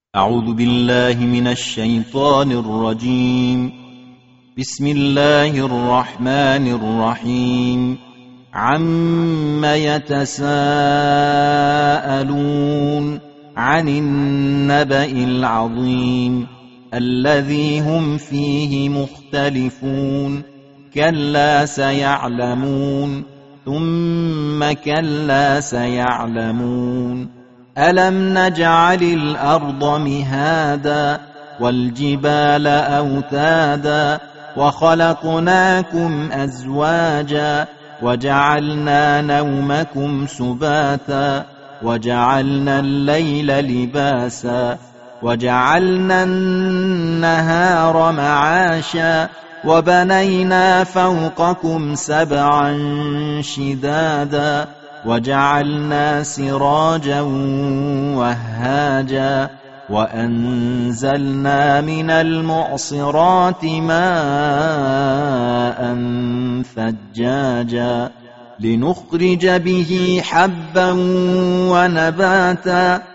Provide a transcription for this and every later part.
أعوذ بالله من الشيطان الرجيم. بسم الله الرحمن الرحيم. عم يتساءلون عن النبأ العظيم الذي هم فيه مختلفون. كلا سيعلمون ثم كلا سيعلمون. ألم نجعل الأرض مهادا والجبال أوتادا وخلقناكم أزواجا وجعلنا نومكم سباتا وجعلنا الليل لباسا وجعلنا النهار معاشا وبنينا فوقكم سبعا شدادا وجعلنا سراجا وهاجا وأنزلنا من المعصرات ماء ثجاجا لنخرج به حبا ونباتا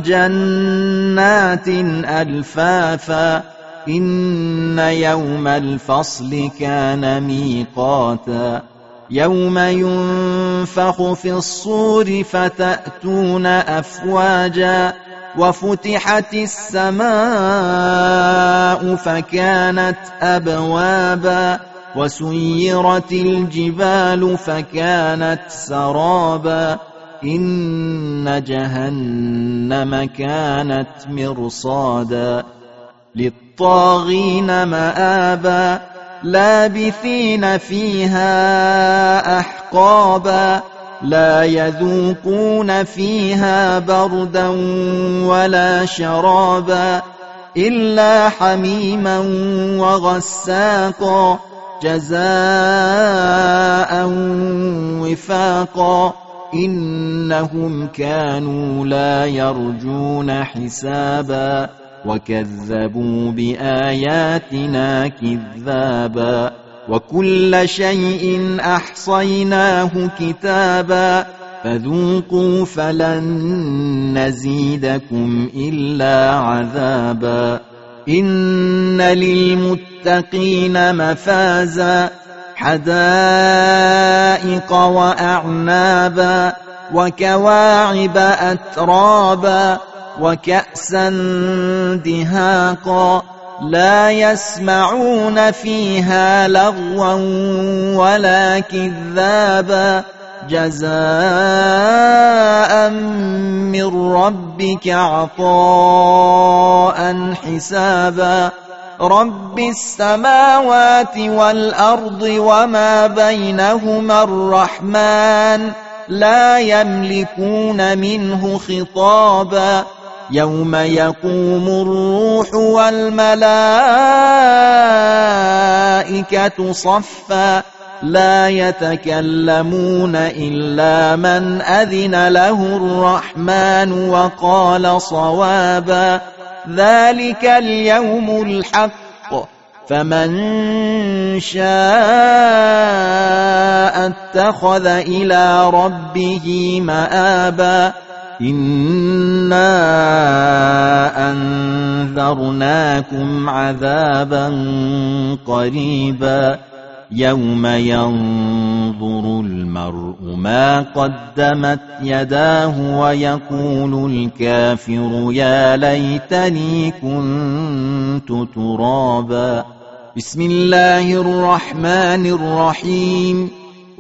وجنات ألفافا. إن يوم الفصل كان ميقاتا يوم ينفخ في الصور فتأتون أفواجا وفتحت السماء فكانت أبوابا وسيرت الجبال فكانت سرابا. إن جهنم كانت مرصادا للطاغين مآبا لابثين فيها أحقابا لا يذوقون فيها بردا ولا شرابا إلا حميما وغساقا جزاء وفاقا. إنهم كانوا لا يرجون حسابا وكذبوا بآياتنا كذابا وكل شيء أحصيناه كتابا فذوقوا فلن نزيدكم إلا عذابا. إن للمتقين مفازا حدائق وأعنابا وكواعب أترابا وكأسا دهاقا لا يسمعون فيها لغوا ولا كذابا جزاء من ربك عطاء حسابا. رب السماوات والأرض وما بينهما الرحمن لا يملكون منه خطابا. يوم يقوم الروح والملائكة صفا لا يتكلمون إلا من أذن له الرحمن وقال صوابا. ذلك اليوم الحق فمن شاء اتخذ إلى ربه مآبا. إنا أنذرناكم عذابا قريبا يوم ينظر المرء ما قدمت يداه ويقول الكافر يا ليتني كنت ترابا. بسم الله الرحمن الرحيم.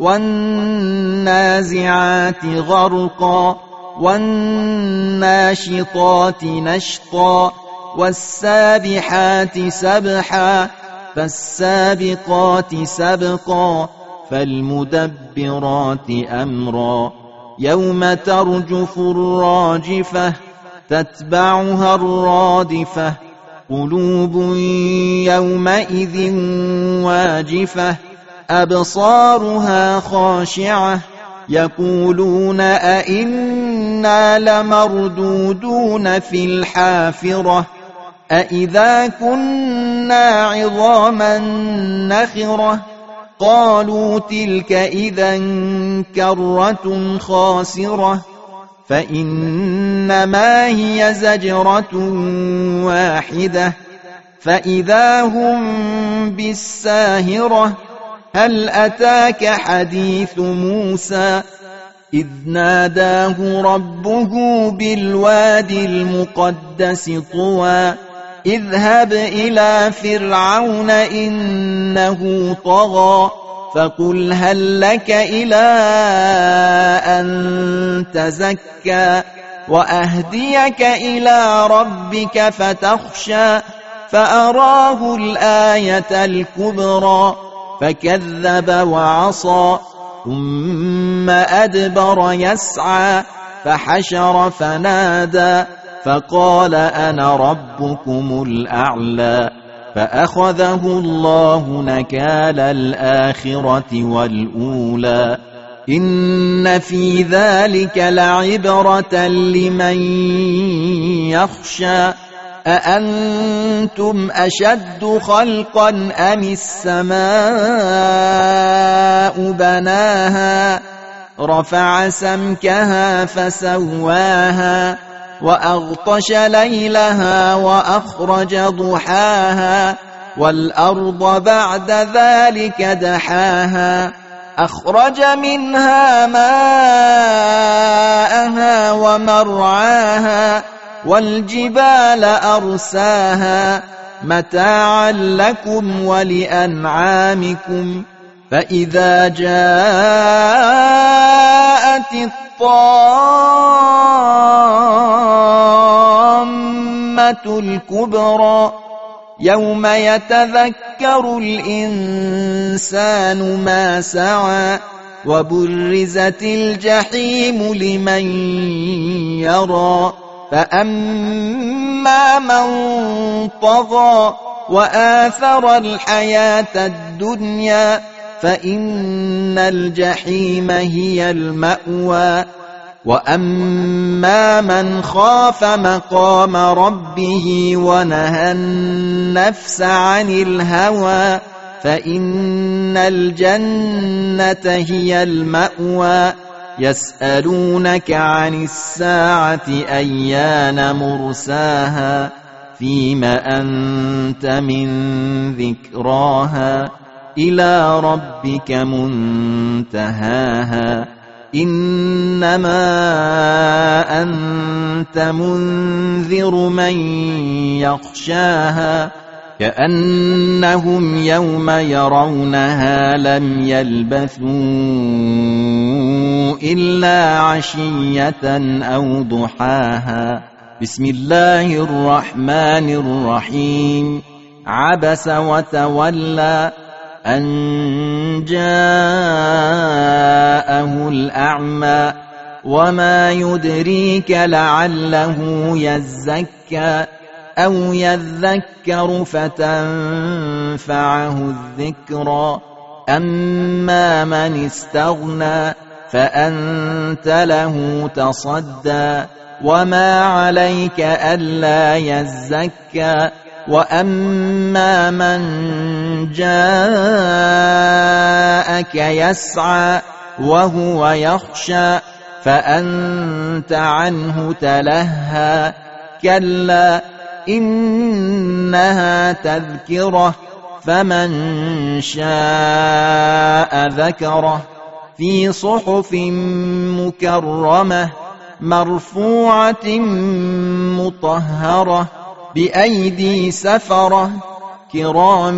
والنازعات غرقا والناشطات نشطا والسابحات سبحا فالسابقات سبقا فالمدبرات أمرا. يوم ترجف الراجفة تتبعها الرادفة قلوب يومئذ واجفة أبصارها خاشعة يقولون أئنا لمردودون في الحافرة أئذا كنا عظاما نخرة قالوا تلك إذا كرة خاسرة فإنما هي زجرة واحدة فإذا هم بالساهرة هل أتاك حديث موسى إذ ناداه ربه بالوادي المقدس طوى اذهب إلى فرعون إنه طغى فقل هل لك إلى أن تزكى وأهديك إلى ربك فتخشى فأراه الآية الكبرى فكذب وعصى ثم أدبر يسعى فحشر فنادى فقال أنا ربكم الأعلى فأخذه الله نكال الآخرة والأولى إن في ذلك لعبرة لمن يخشى أأنتم أشد خلقا أم السماء بناها رفع سمكها فسواها وأغطش ليلها وأخرج ضحاها والأرض بعد ذلك دحاها أخرج منها ماءها ومرعاها والجبال أرساها متاعا لكم ولأنعامكم فإذا جاءت الطامة الكبرى يوم يتذكر الإنسان ما سعى وبرزت الجحيم لمن يرى فأما من طغى وآثر الحياة الدنيا فإن الجحيم هي المأوى وأما من خاف مقام ربه ونهى النفس عن الهوى فإن الجنة هي المأوى يسألونك عن الساعة أيان مرساها فيم أنت من ذكراها إلى ربك منتهاها إنما أنت منذر من يخشاها كأنهم يوم يرونها لم يلبثوا إلا عشية أو ضحاها بسم الله الرحمن الرحيم عبس وتولى أن جاءه الأعمى وما يدريك لعله يزكى أو يذكر فتنفعه الذكرى أما من استغنى فأنت له تصدى وما عليك ألا يزكى وأما من جاءك يسعى وهو يخشى فأنت عنه تلهى كلا إنها تذكرة فمن شاء ذكره في صحف مكرمة مرفوعة مطهرة بأيدي سفرة كرام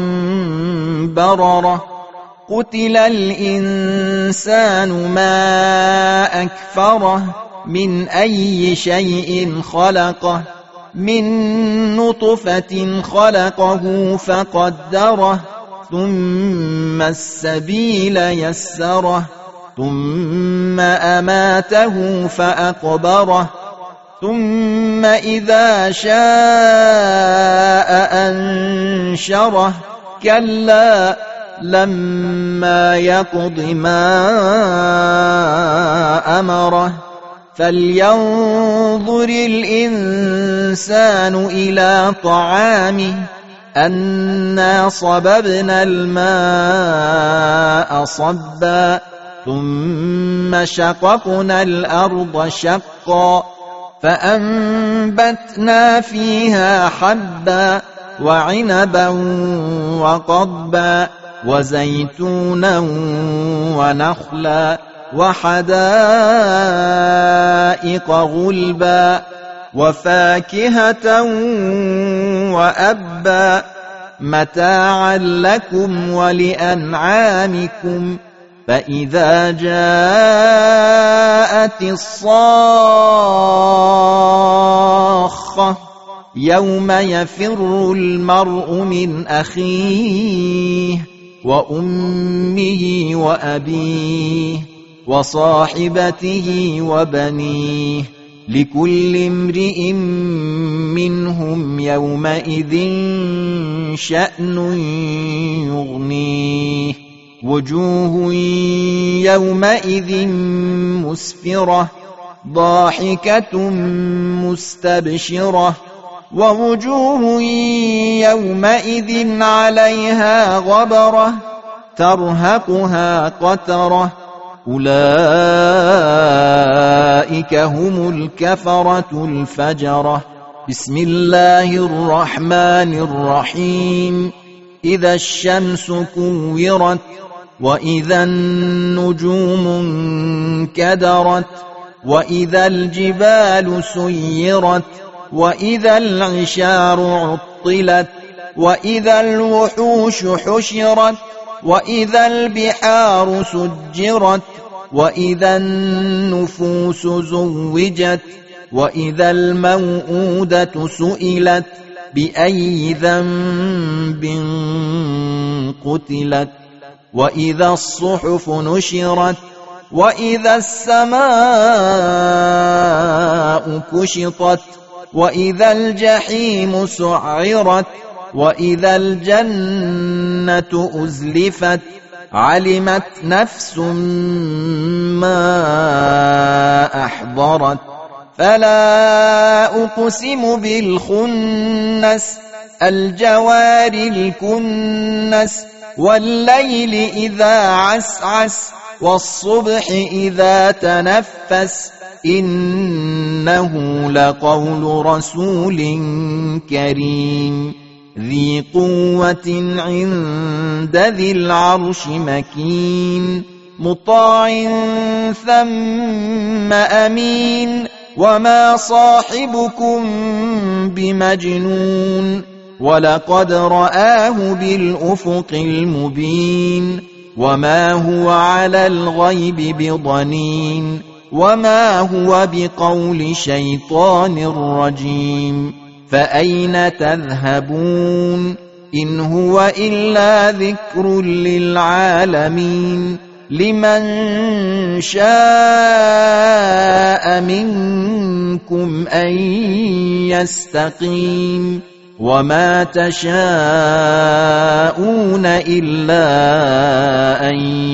بررة قتل الإنسان ما أكفره من أي شيء خلقه من نطفة خلقه فقدره ثم السبيل يسره ثم أماته فأقبره ثم إذا شاء أنشره كلا لما يقض ما أمره فلينظر الإنسان إلى طعامه أنا صببنا الماء صبا ثم شققنا الأرض شقا فأنبتنا فيها حبا وعنبا وقضبا وزيتونا ونخلا وحدائق غلبا وفاكهة وأبا متاعا لكم ولأنعامكم فإذا جاءت الصاخة يوم يفر المرء من أخيه وأمه وأبيه وصاحبته وبنيه لكل امرئ منهم يومئذ شأن يغنيه وجوه يومئذ مسفرة ضاحكة مستبشرة ووجوه يومئذ عليها غبرة ترهقها قترة أولئك هم الكفرة الفجرة بسم الله الرحمن الرحيم إذا الشمس كورت وإذا النجوم انكدرت وإذا الجبال سيرت وإذا العشار عطلت وإذا الوحوش حشرت وإذا البحار سجرت وإذا النفوس زوجت وإذا الموءودة سئلت بأي ذنب قتلت وإذا الصحف نشرت وإذا السماء كشطت وإذا الجحيم سعرت وإذا الجنة أزلفت علمت نفس ما أحضرت فلا أقسم بالخنس الجوار الكنس والليل إذا عسعس والصبح إذا تنفس إنه لقول رسول كريم ذي قوة عند ذي العرش مكين مطاع ثم أمين وما صاحبكم بمجنون ولقد رآه بالأفق المبين وما هو على الغيب بضنين وما هو بقول شيطان رجيم فأين تذهبون إن هو إلا ذكر للعالمين لمن شاء منكم أن يستقيم وما تشاءون إلا أن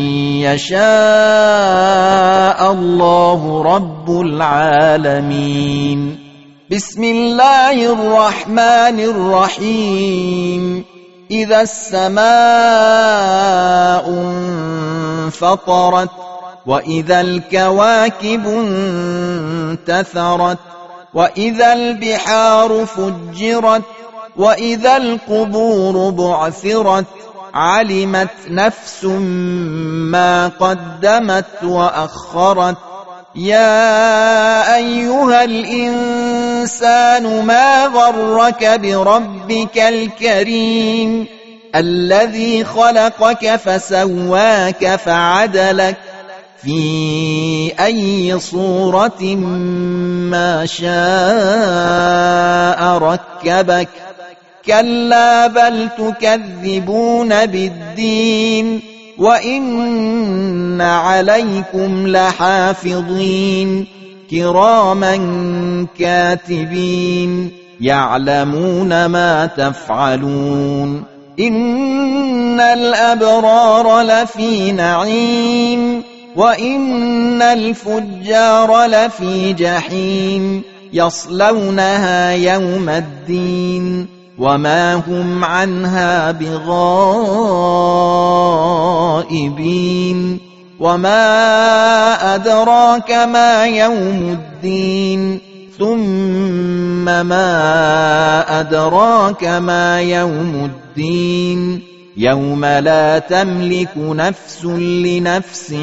يشاء الله رب العالمين بسم الله الرحمن الرحيم إذا السماء انفطرت وإذا الكواكب انتثرت وإذا البحار فجرت وإذا القبور بعثرت علمت نفس ما قدمت وأخرت يا أيها الإنسان ما غرك بربك الكريم الذي خلقك فسواك فعدلك في أي صورة ما شاء ركبك كلا بل تكذبون بالدين وإن عليكم لحافظين كراما كاتبين يعلمون ما تفعلون إن الأبرار لفي نعيم وإن الفجار لفي جحيم يصلونها يوم الدين وما هم عنها بغائبين وما أدراك ما يوم الدين ثم ما أدراك ما يوم الدين يوم لا تملك نفس لنفس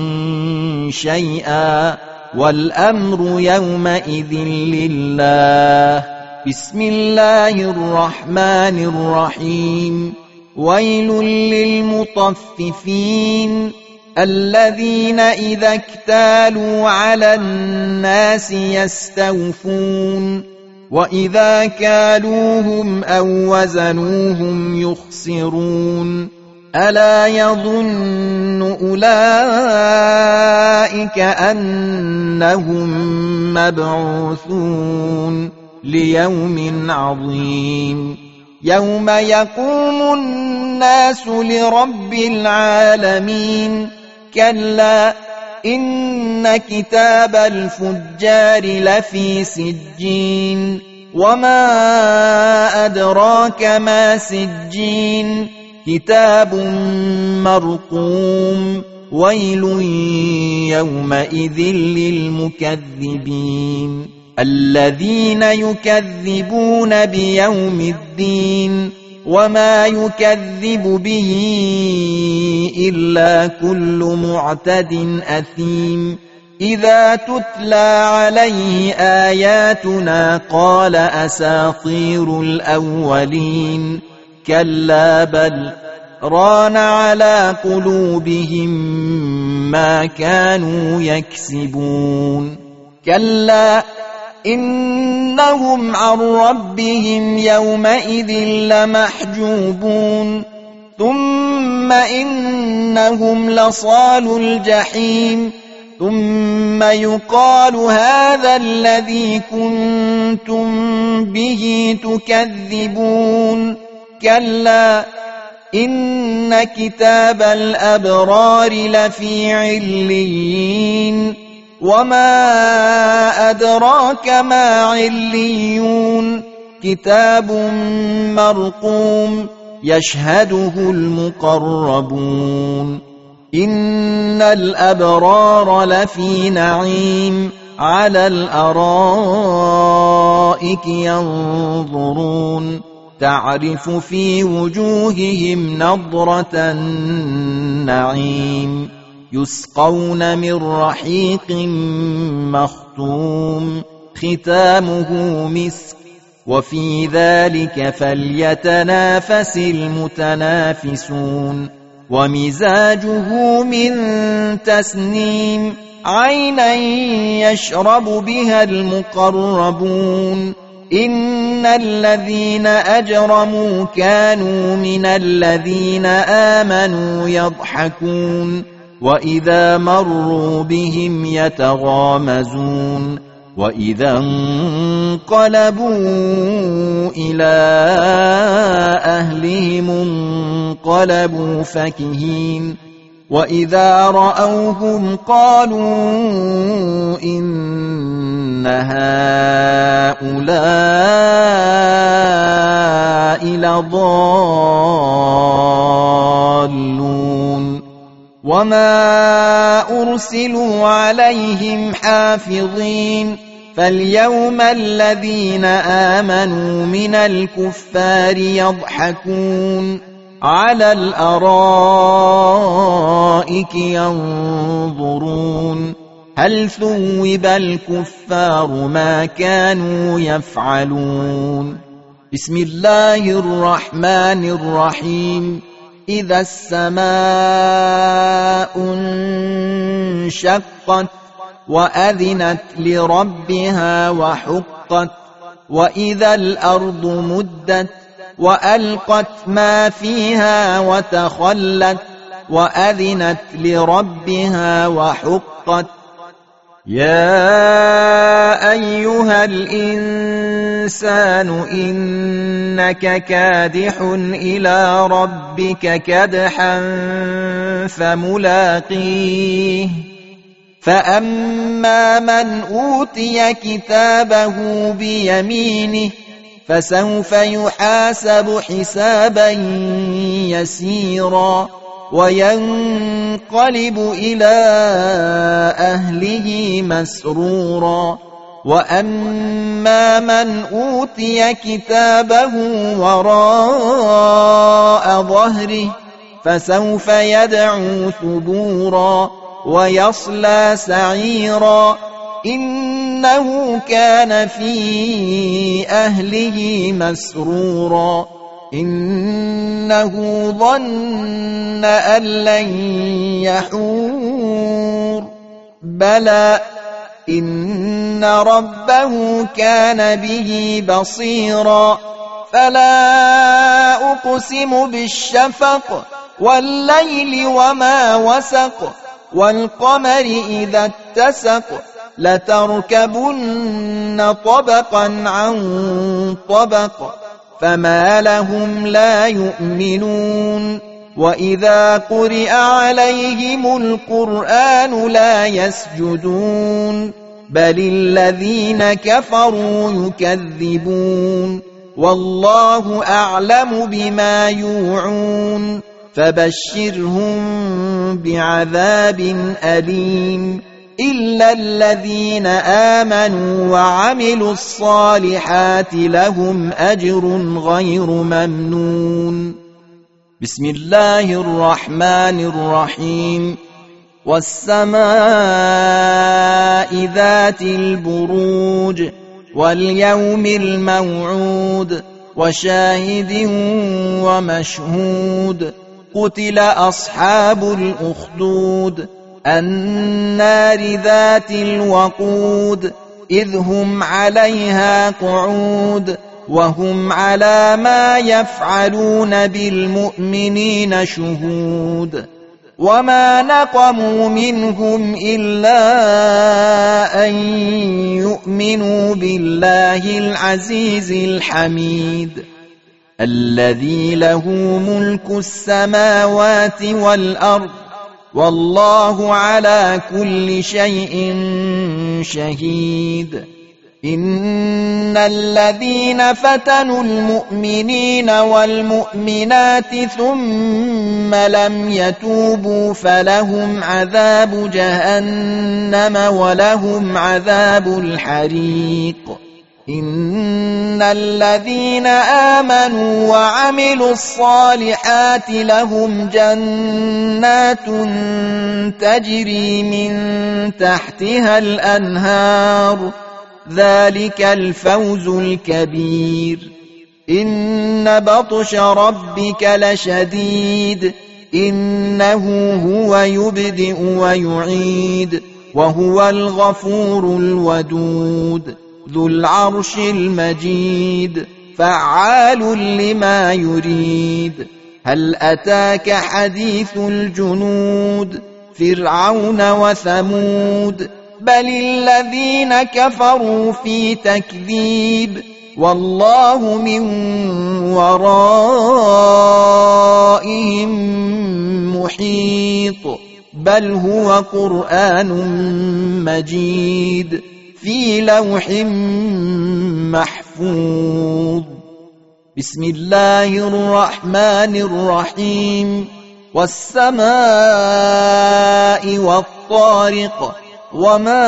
شيئا والأمر يومئذ لله. بسم الله الرحمن الرحيم. ويل للمطففين الذين إذا اكتالوا على الناس يستوفون وإذا كالوهم أو وزنوهم يخسرون. ألا يظن أولئك أنهم مبعوثون ليوم عظيم يوم يقوم الناس لرب العالمين. كلا إن كتاب الفجار لفي سجين وما أدراك ما سجين كتاب مرقوم. ويل يومئذ للمكذبين الذين يكذبون بيوم الدين وما يكذب به إلا كل معتد أثيم. إذا تتلى عليه آياتنا قال أساطير الأولين. كلا بل ران على قلوبهم ما كانوا يكسبون. كلا إنهم عن ربهم يومئذ لمحجوبون ثم إنهم لصالو الجحيم ثم يقال هذا الذي كنتم به تكذبون. كلا إن كتاب الأبرار لفي عليين وما أدراك ما عليون كتاب مرقوم يشهده المقربون. إن الأبرار لفي نعيم على الأرائك ينظرون تعرف في وجوههم نضرة النعيم يسقون من رحيق مختوم ختامه مسك وفي ذلك فليتنافس المتنافسون. ومزاجه من تسنيم عينا يشرب بها المقربون. إن الذين أجرموا كانوا من الذين آمنوا يضحكون وإذا مروا بهم يتغامزون وإذا انقلبوا إلى أهلهم انقلبوا فكهين وإذا رأوهم قالوا إن هؤلاء لضالون. وما أرسلوا عليهم حافظين فاليوم الذين آمنوا من الكفار يضحكون على الأرائك ينظرون هل ثوب الكفار ما كانوا يفعلون. بسم الله الرحمن الرحيم. إذا السماء انشقت وأذنت لربها وحقت وإذا الأرض مدت وألقت ما فيها وتخلت وأذنت لربها وحقت. يا أيها الإنسان إنك كادح إلى ربك كدحا فملاقيه. فأما من أوتي كتابه بيمينه فسوف يحاسب حسابا يسيرا وينقلب إلى أهله مسرورا وأما من أوتي كتابه وراء ظهره فسوف يدعو ثبورا ويصلى سعيرا إنه كان في أهله مسرورا إنه ظن أن لن يحور بلى إن ربه كان به بصيرا فلا أقسم بالشفق والليل وما وسق والقمر إذا اتسق لتركبن طبقا عن طبق فما لهم لا يؤمنون وإذا قرئ عليهم القرآن لا يسجدون بل الذين كفروا يكذبون والله أعلم بما يوعون فبشرهم بعذاب أليم إلا الذين آمنوا وعملوا الصالحات لهم أجر غير ممنون بسم الله الرحمن الرحيم والسماء ذات البروج واليوم الموعود وشاهد ومشهود قتل أصحاب الأخدود النار ذات الوقود إذ هم عليها قعود وهم على ما يفعلون بالمؤمنين شهود وما نقموا منهم إلا أن يؤمنوا بالله العزيز الحميد الذي له ملك السماوات والأرض والله على كل شيء شهيد إن الذين فتنوا المؤمنين والمؤمنات ثم لم يتوبوا فلهم عذاب جهنم ولهم عذاب الحريق إن الذين آمنوا وعملوا الصالحات لهم جنات تجري من تحتها الأنهار ذلك الفوز الكبير إن بطش ربك لشديد إنه هو يبدئ ويعيد وهو الغفور الودود ذو العرش المجيد فعال لما يريد هل أتاك حديث الجنود فرعون وثمود بل الذين كفروا في تكذيب والله من ورائهم محيط بل هو قرآن مجيد في لوح محفوظ بسم الله الرحمن الرحيم والسماء والطارق وما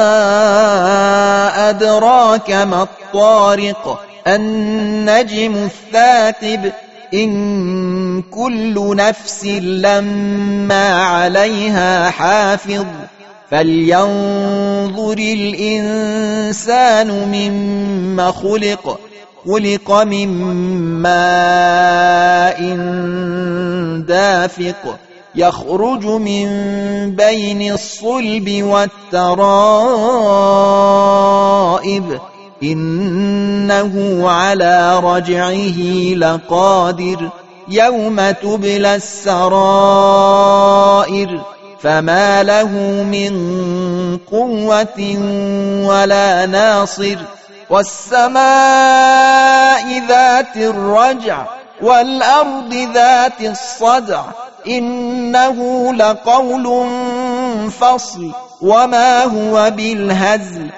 أدراك ما الطارق النجم الثاقب إن كل نفس لما عليها حافظ فلينظر الإنسان مما خلق من ماء دافق يخرج من بين الصلب والترائب إنه على رجعه لقادر يوم تبلى السرائر فما له من قوة ولا ناصر والسماء ذات الرجع والأرض ذات الصدع إنه لقول فصل وما هو بالهزل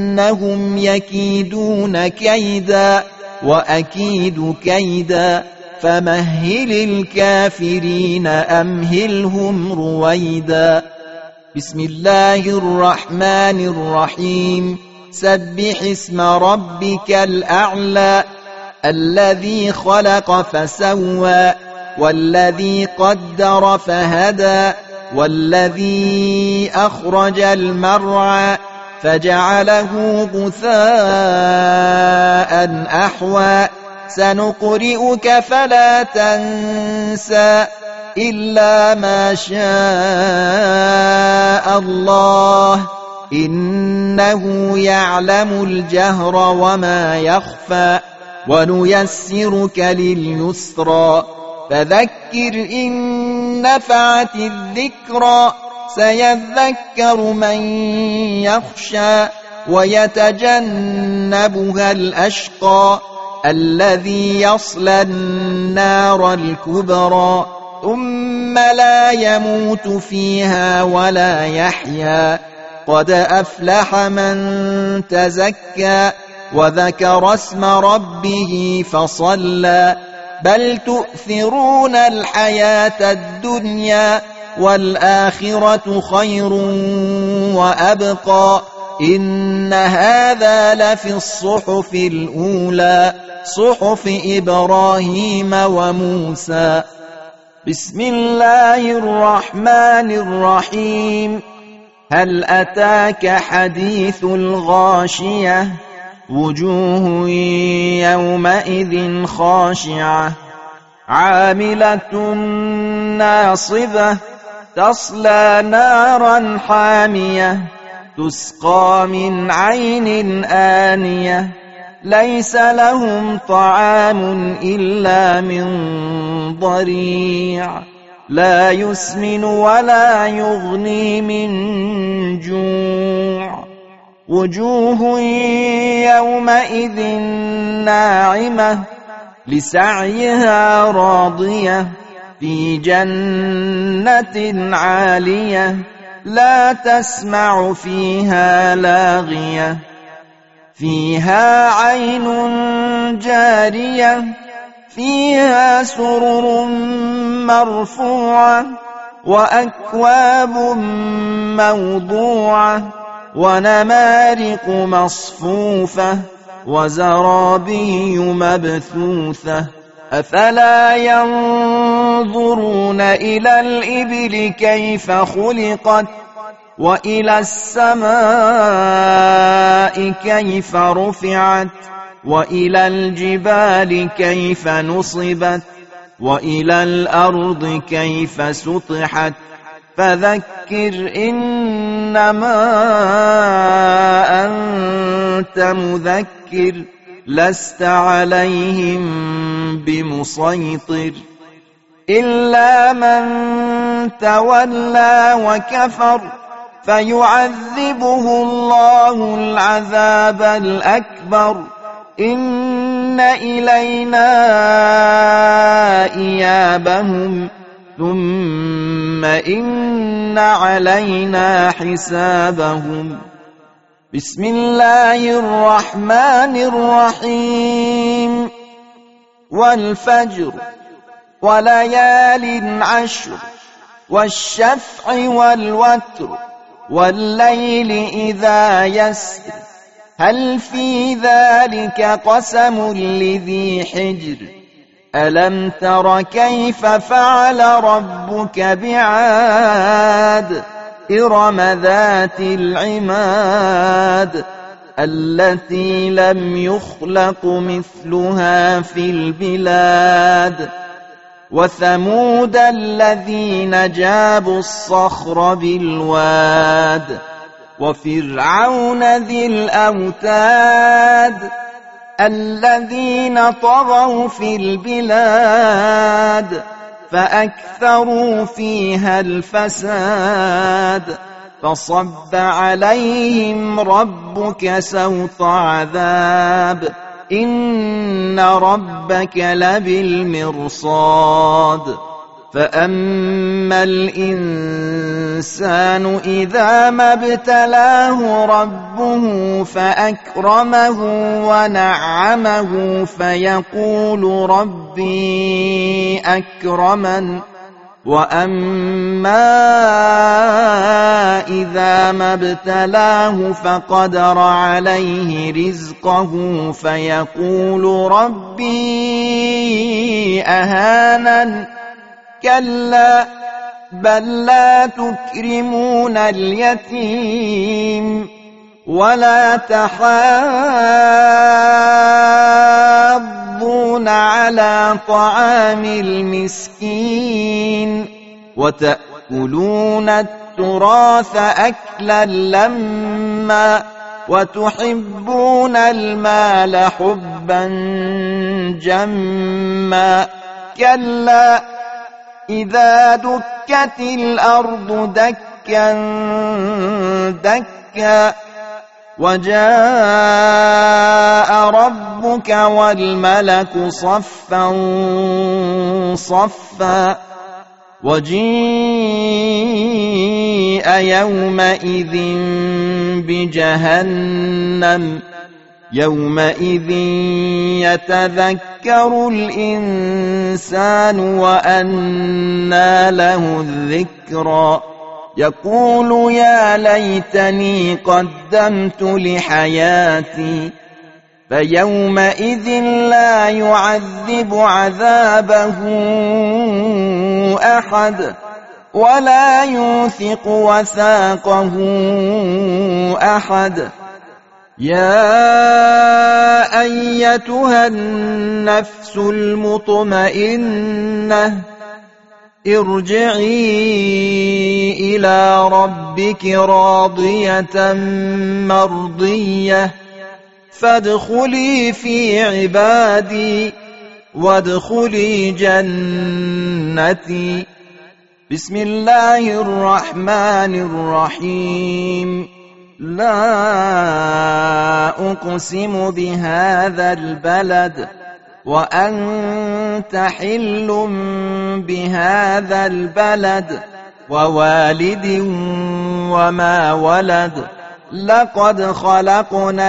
إنهم يكيدون كيدا وأكيد كيدا فمهل الكافرين أمهلهم رويدا. بسم الله الرحمن الرحيم. سبح اسم ربك الأعلى الذي خلق فسوى والذي قدر فهدى والذي أخرج المرعى فجعله غثاء أحوى سنقرئك فلا تنسى إلا ما شاء الله إنه يعلم الجهر وما يخفى ونيسرك لليسرى فذكر إن نفعت الذكرى سيذكر من يخشى ويتجنبها الأشقى الذي يصلى النار الكبرى ثم لا يموت فيها ولا يحيا قد أفلح من تزكى وذكر اسم ربه فصلى بل تؤثرون الحياة الدنيا والآخرة خير وأبقى إن هذا لفي الصحف الأولى صحف إبراهيم وموسى. بسم الله الرحمن الرحيم. هل أتاك حديث الغاشية وجوه يومئذ خاشعة عاملة ناصبة تصلى نارا حامية تسقى من عين آنية ليس لهم طعام إلا من ضريع لا يسمن ولا يغني من جوع وجوه يومئذ ناعمة لسعيها راضية في جنة عالية لا تسمع فيها لاغية فيها عين جارية فيها سرر مرفوعة وأكواب موضوعة ونمارق مصفوفة وزرابي مبثوثة أفلا ينظرون إلى الإبل كيف خلقت وإلى السماء كيف رفعت وإلى الجبال كيف نصبت وإلى الأرض كيف سطحت فذكر إنما أنت مذكر لست عليهم بمسيطر إلا من تولى وكفر فيعذبه الله العذاب الأكبر إن إلينا إيابهم ثم إن علينا حسابهم. بسم الله الرحمن الرحيم. والفجر وليال عشر والشفع والوتر والليل إذا يسر هل في ذلك قسم لذي حجر ألم تر كيف فعل ربك بعاد إرم ذات العماد التي لم يخلق مثلها في البلاد وثمود الذين جابوا الصخر بالواد وفرعون ذي الأوتاد الذين طغوا في البلاد فأكثروا فيها الفساد فصب عليهم ربك سوط عذاب إن ربك لبالمرصاد فأما الإنسان إذا ما ابتلاه ربه فأكرمه ونعمه فيقول ربي أكرمن وأما إذا ما ابتلاه فقدر عليه رزقه فيقول ربي أهانن كلا بل لا تكرمون اليتيم ولا تحاضون على طعام المسكين وتأكلون التراث أكلا لما وتحبون المال حبا جما كلا إذا دكت الأرض دكا دكا وجاء ربك والملك صفا صفا وجيء يومئذ بجهنم يومئذ يتذكر الإنسان وأنى له الذكرى يقول يا ليتني قدمت لحياتي فيومئذ لا يعذب عذابه أحد ولا يوثق وثاقه أحد يا أيتها النفس المطمئنة ارجعي إلى ربك راضية مرضية فادخلي في عبادي وادخلي جنتي بسم الله الرحمن الرحيم لا أقسم بهذا البلد وأنت حل بهذا البلد ووالد وما ولد لقد خلقنا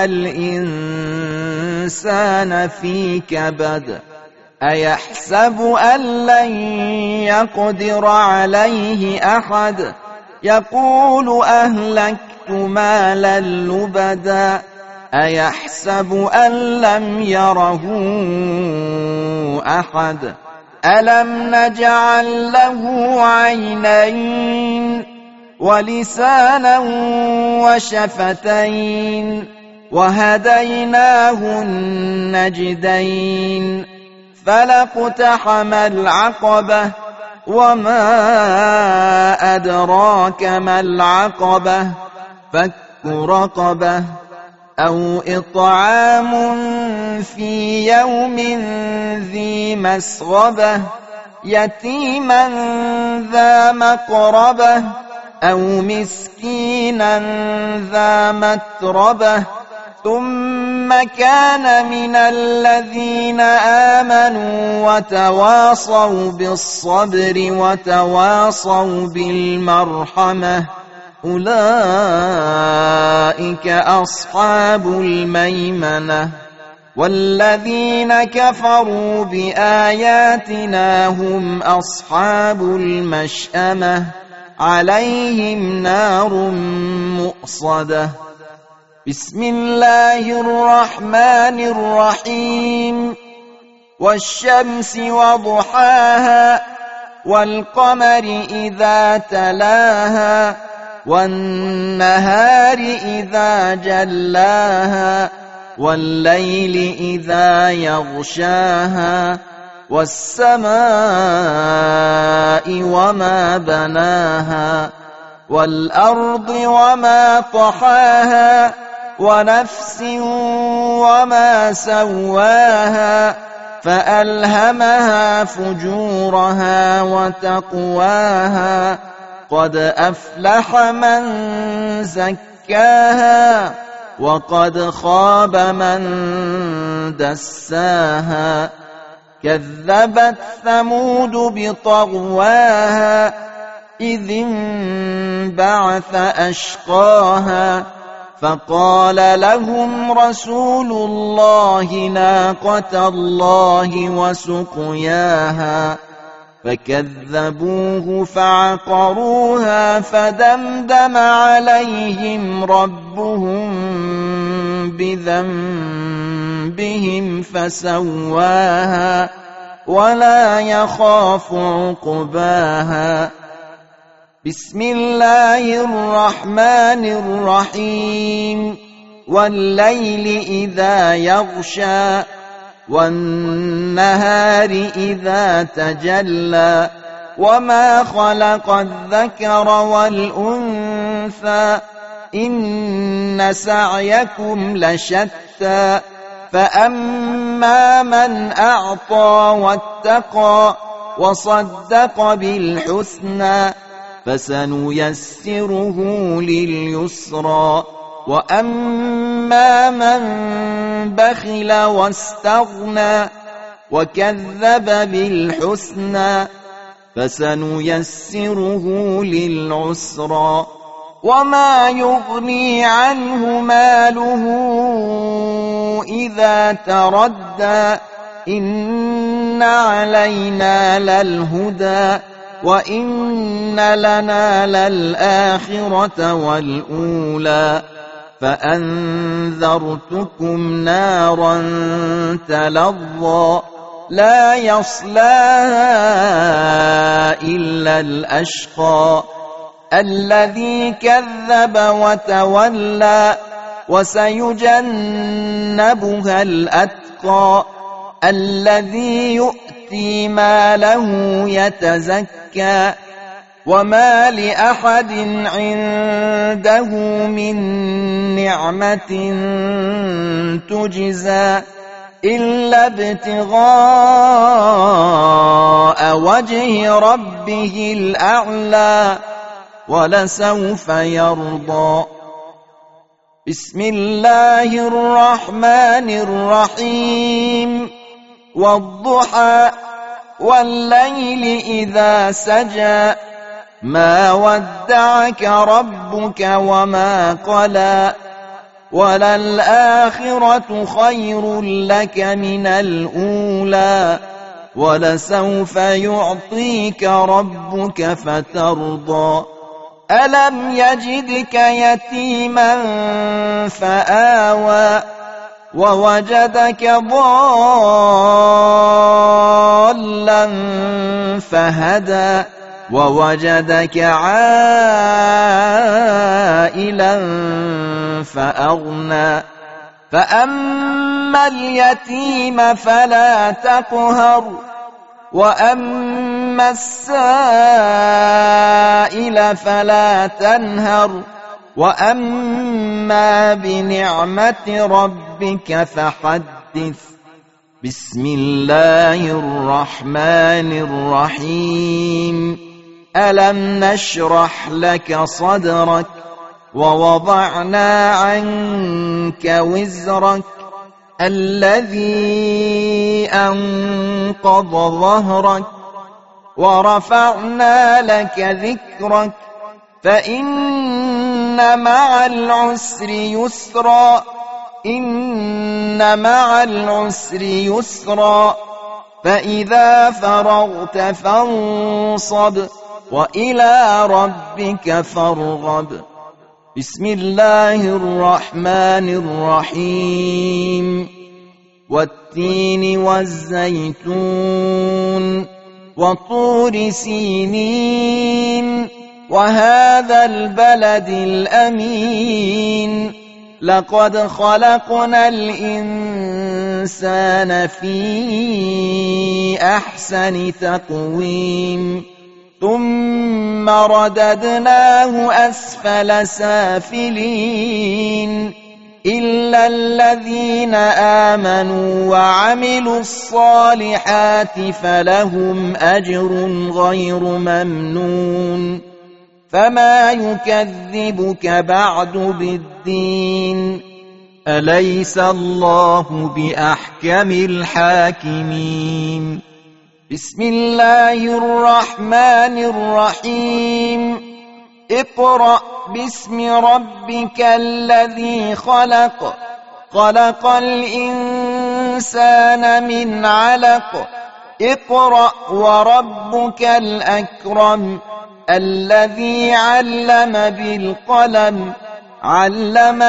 الإنسان في كبد أيحسب أن لن يقدر عليه أحد يقول أهلكت مالا لبدا أيحسب أن لم يره أحد ألم نجعل له عينين ولسانا وشفتين وهديناه النجدين فلاقتحم العقبة وما أدراك ما العقبة فك رقبة أو إطعام في يوم ذي مسغبة يتيما ذا مقربة أو مسكينا ذا متربة ثم كان من الذين آمنوا وتواصوا بالصبر وتواصوا بالمرحمة أولئك أصحاب الميمنة والذين كفروا بآياتنا هم أصحاب المشأمة عليهم نار مؤصدة بسم الله الرحمن الرحيم والشمس وضحاها والقمر إذا تلاها والنهار إذا جلاها والليل إذا يغشاها والسماء وما بناها والأرض وما طحاها ونفس وما سواها فألهمها فجورها وتقواها قد أفلح من زكاها وقد خاب من دساها كذبت ثمود بطغواها إذ انبعث أشقاها فقال لهم رسول الله ناقة الله وسقياها فكذبوه فعقروها فدمدم عليهم ربهم بذنبهم فسواها ولا يخاف عقباها. بسم الله الرحمن الرحيم. والليل إذا يغشى والنهار إذا تجلى وما خلق الذكر والأنثى إن سعيكم لشتى فأما من أعطى واتقى وصدق بالحسنى فسنيسره لليسرى وأما من بخل واستغنى وكذب بالحسنى فسنيسره للعسرى وما يغني عنه ماله إذا تردى إن علينا للهدى وإن لنا للآخرة والأولى فأنذرتكم نارا تلظى لا يصلاها إلا الأشقى الذي كذب وتولى وسيجنبها الأتقى الذي يؤتي ماله يتزكى وما لأحد عنده من نعمة تجزى إلا ابتغاء وجه ربه الأعلى ولسوف يرضى. بسم الله الرحمن الرحيم. والضحى والليل إذا سجى ما ودعك ربك وما قلى وللآخرة خير لك من الأولى ولسوف يعطيك ربك فترضى. ألم يجدك يتيما فآوى ووجدك ضالا فهدى ووجدك عائلا فأغنى فأما اليتيم فلا تقهر وأما السائل فلا تنهر وأما بنعمة ربك فحدث. بسم الله الرحمن الرحيم. ألم نشرح لك صدرك ووضعنا عنك وزرك الذي أنقض ظهرك ورفعنا لك ذكرك فإن مع العسر يسرا إن مع العسر يسرا فإذا فرغت فانصب وإلى ربك فارغب. بسم الله الرحمن الرحيم. والتين والزيتون وطور سينين وهذا البلد الأمين لقد خلقنا الإنسان في أحسن تقويم ثم رددناه أسفل سافلين إلا الذين آمنوا وعملوا الصالحات فلهم أجر غير ممنون فما يكذبك بعد بالدين أليس الله بأحكم الحاكمين؟ بسم الله الرحمن الرحيم. اقرأ باسم ربك الذي خلق، خلق الإنسان من علق. اقرأ وربك الأكرم الذي علم بالقلم، علم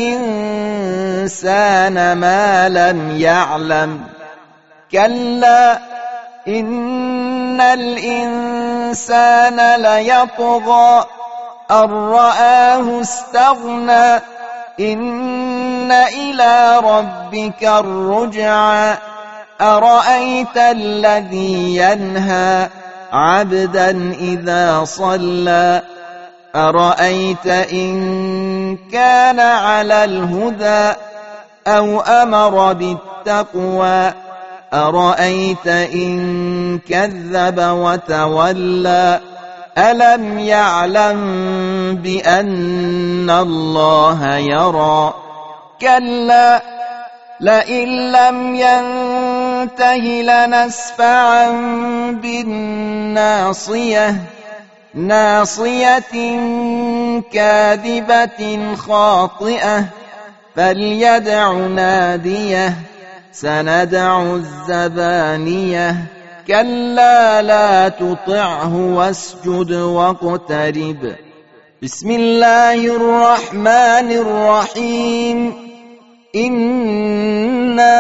الإنسان ما لم يعلم. كلا إن الإنسان ليطغى أن رآه استغنى، إن إلى ربك الرجعى. أرأيت الذي ينهى عبدا إذا صلى، أرأيت إن كان على الهدى أو أمر بالتقوى، أرأيت إن كذب وتولى. ألم يعلم بأن الله يرى؟ كلا لئن لم ينته لنسفعا بالناصية، ناصية كاذبة خاطئة، فليدع ناديه سندع الزبانية. كلا لا تطعه واسجد واقترب. بسم الله الرحمن الرحيم. إنا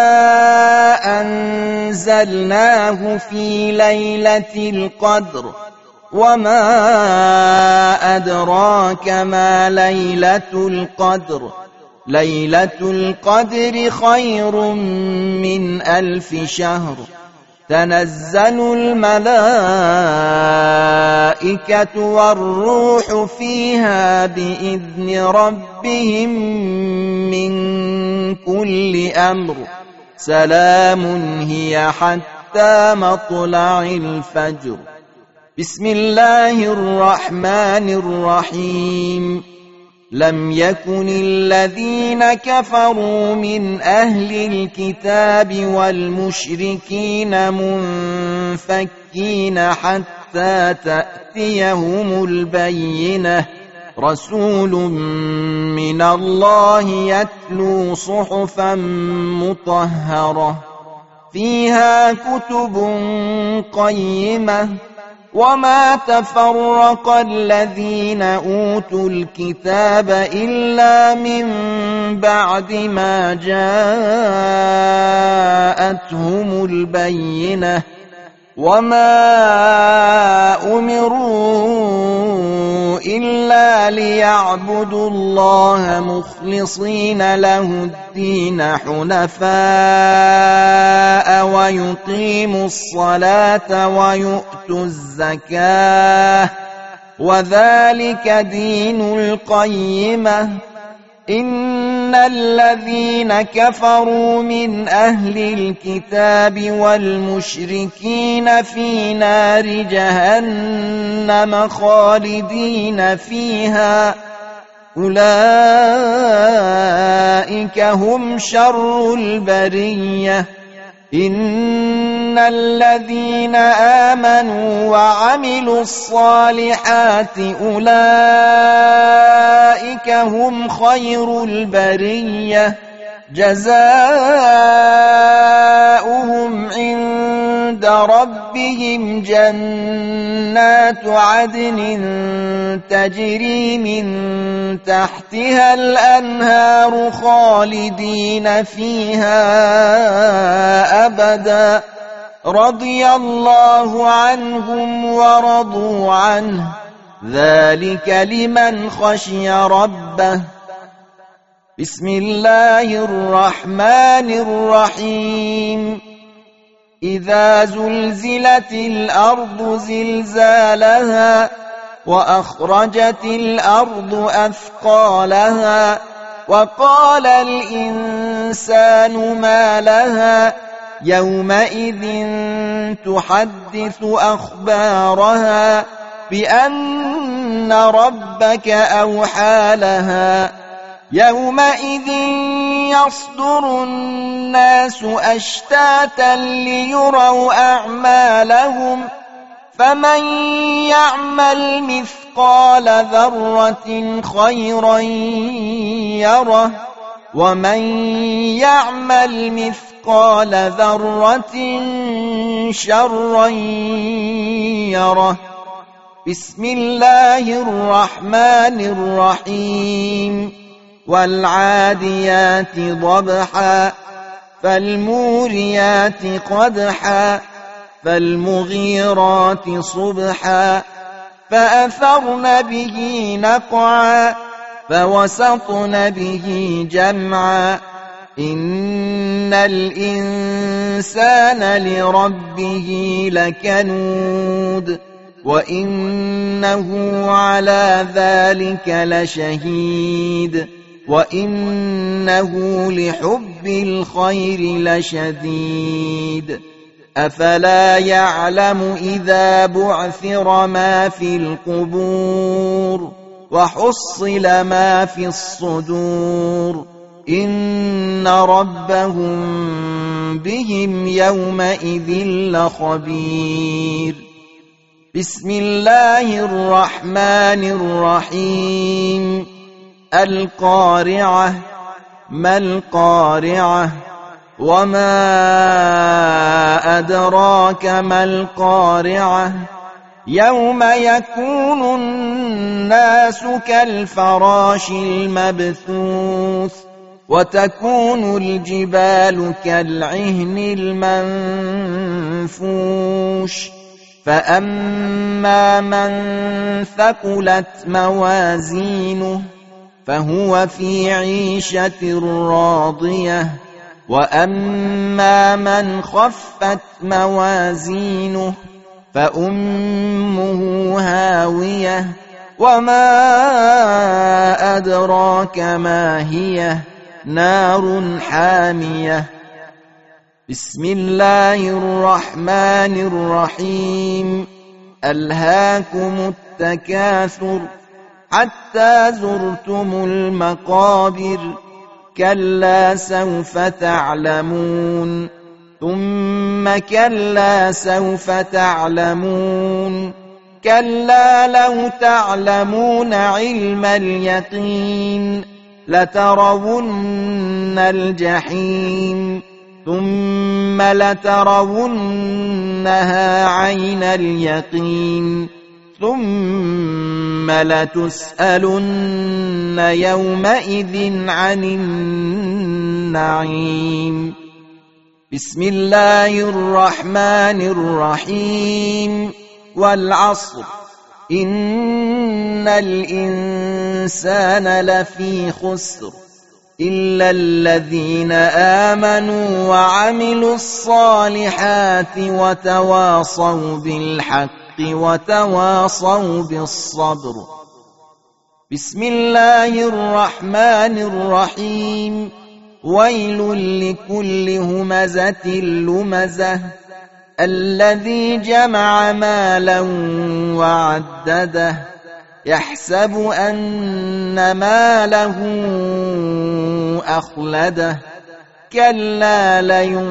أنزلناه في ليلة القدر، وما أدراك ما ليلة القدر. ليلة القدر خير من 1000 شهر. تنزل الملائكة والروح فيها بإذن ربهم من كل أمر، سلام هي حتى مطلع الفجر. بسم الله الرحمن الرحيم. لم يكن الذين كفروا من أهل الكتاب والمشركين منفكين حتى تأتيهم البينة. رسول من الله يتلو صحفا مطهرة فيها كتب قيمة. وما تفرق الذين أوتوا الكتاب إلا من بعد ما جاءتهم البينة. وما أمروا إلا ليعبدوا الله مخلصين له الدين حنفاء ويقيموا الصلاة ويؤتوا الزكاة، وذلك دين القيمة. إن الذين كفروا من أهل الكتاب والمشركين في نار جهنم خالدين فيها، أولئك هم شر البرية. إن الذين آمنوا وعملوا الصالحات أولئك هم خير البرية. جزاؤهم عند ربهم جنات عدن تجري من تحتها الأنهار خالدين فيها أبدا، رضي الله عنهم ورضوا عنه، ذلك لمن خشي ربه. بسم الله الرحمن الرحيم. إذا زلزلت الأرض زلزالها وأخرجت الأرض أثقالها وقال الإنسان ما لها يومئذ تحدث أخبارها بأن ربك أوحى لها يومئذ يصدر الناس أشتاتا ليروا أعمالهم فمن يعمل مثقال ذرة خيرا يره ومن يعمل مثقال ذرة شرا يره. بسم الله الرحمن الرحيم. والعاديات ضبحا فالموريات قدحا فالمغيرات صبحا فأثرن به نقعا فوسطن به جمعا إن الإنسان لربه لكنود وإنه على ذلك لشهيد وإنه لحب الخير لشديد. أفلا يعلم إذا بعثر ما في القبور وحصل ما في الصدور إن ربهم بهم يومئذ لخبير. بسم الله الرحمن الرحيم. القارعة ما القارعة وما أدراك ما القارعة يوم يكون الناس كالفراش المبثوث وتكون الجبال كالعهن المنفوش فأما من ثقلت موازينه فهو في عيشة راضية وأما من خفت موازينه فأمه هاوية وما أدراك ما هي نار حامية. بسم الله الرحمن الرحيم. ألهاكم التكاثر حتى زرتم المقابر كلا سوف تعلمون ثم كلا سوف تعلمون كلا لو تعلمون علم اليقين لترون الجحيم ثم لترونها عين اليقين ثم لتسألن يومئذ عن النعيم. بسم الله الرحمن الرحيم. والعصر إن الإنسان لفي خسر إلا الذين آمنوا وعملوا الصالحات وتواصوا بالحق وتواصوا بالصبر. بسم الله الرحمن الرحيم. ويل لكل همزة لمزة الذي جمع مالا وعدده يحسب أن ماله أخلده كلا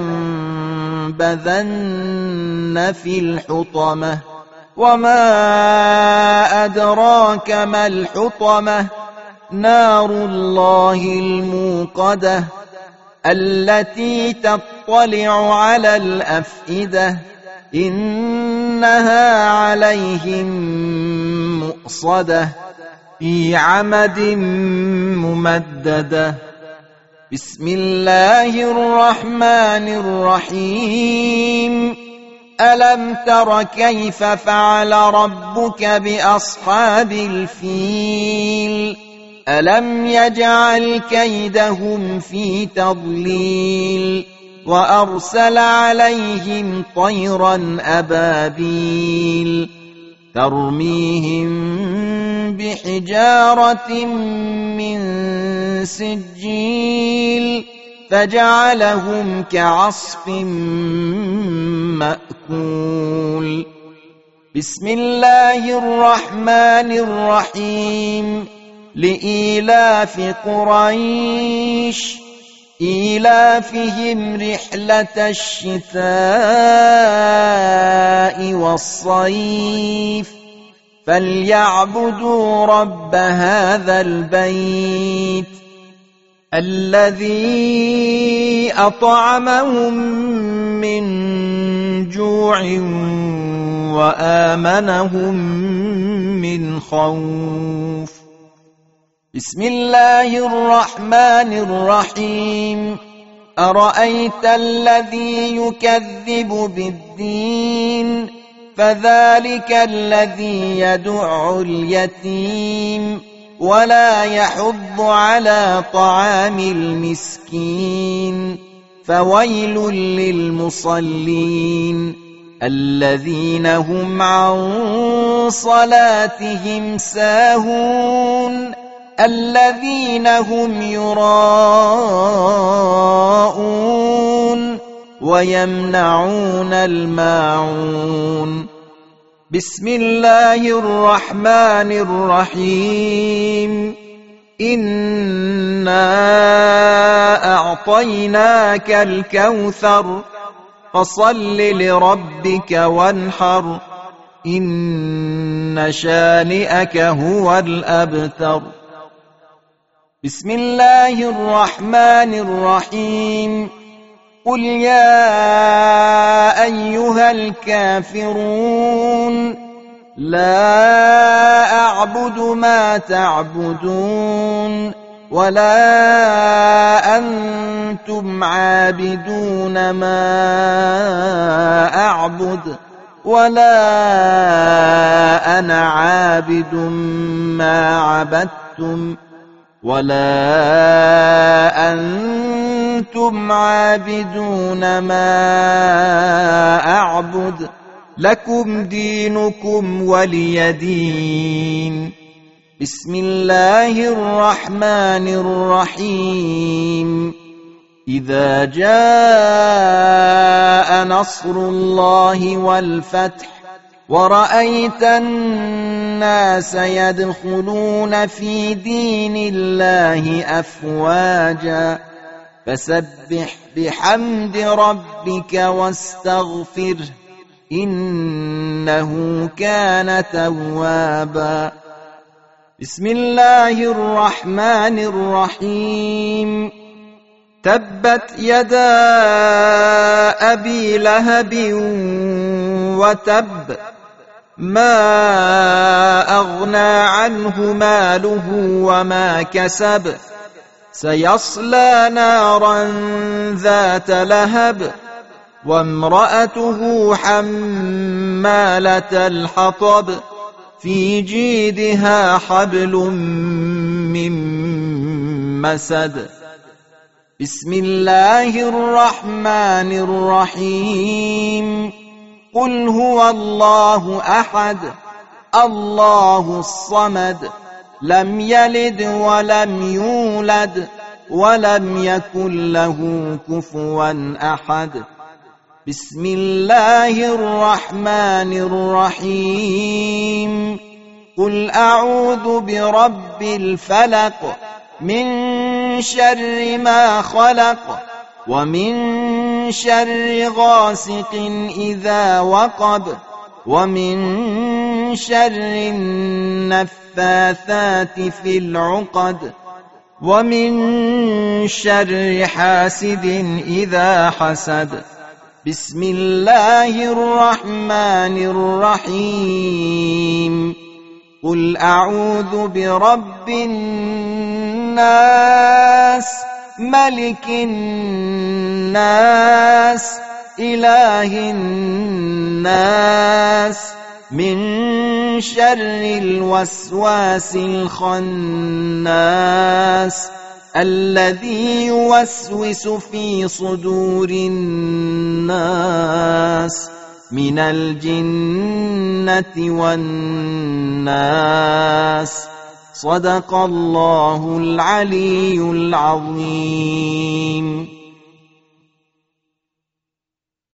لينبذن في الحطمة وما أدراك ما الحطمة نار الله الموقدة التي تطلع على الأفئدة إنها عليهم مؤصدة في عمد ممددة. بسم الله الرحمن الرحيم. ألم تر كيف فعل ربك بأصحاب الفيل ألم يجعل كيدهم في تضليل وأرسل عليهم طيرا أبابيل ترميهم بحجارة من سجيل فجعلهم كعصف مأكول. بسم الله الرحمن الرحيم. لإيلاف قريش إيلافهم رحلة الشتاء والصيف فليعبدوا رب هذا البيت الذي أطعمهم من جوع وآمنهم من خوف. بسم الله الرحمن الرحيم. أرأيت الذي يكذب بالدين فذلك الذي يدع اليتيم ولا يحض على طعام المسكين فويل للمصلين الذين هم عن صلاتهم ساهون الذين هم يراءون ويمنعون الماعون. بسم الله الرحمن الرحيم. إنا أعطيناك الكوثر فصل لربك وانحر إن شانئك هو الأبتر. بسم الله الرحمن الرحيم. قل يا أيها الكافرون لا أعبد ما تعبدون ولا أنتم عابدون ما أعبد ولا أنا عابد ما عبدتم ولا أنتم عابدون ما أعبد لكم دينكم ولي دين. بسم الله الرحمن الرحيم. إذا جاء نصر الله والفتح ورأيت الناس يدخلون في دين الله أفواجا فسبح بحمد ربك واستغفره إنه كان توابا. بسم الله الرحمن الرحيم. تبت يدا أبي لهب وتب ما أغنى عنه ماله وما كسب سيصلى نارا ذات لهب وامرأته حمالة الحطب في جيدها حبل من مسد. بسم الله الرحمن الرحيم. قل هو الله أحد الله الصمد لم يلد ولم يولد ولم يكن له كفوا أحد. بسم الله الرحمن الرحيم. قل أعوذ برب الفلق من شر ما خلق ومن شر غاسق إذا وقب ومن شر النفاثات في العقد ومن شر حاسد إذا حسد. بسم الله الرحمن الرحيم. قل أعوذ برب الناس ملك الناس إله الناس من شر الوسواس الخناس الذي يوسوس في صدور الناس من الجنة والناس. صدق الله العلي العظيم.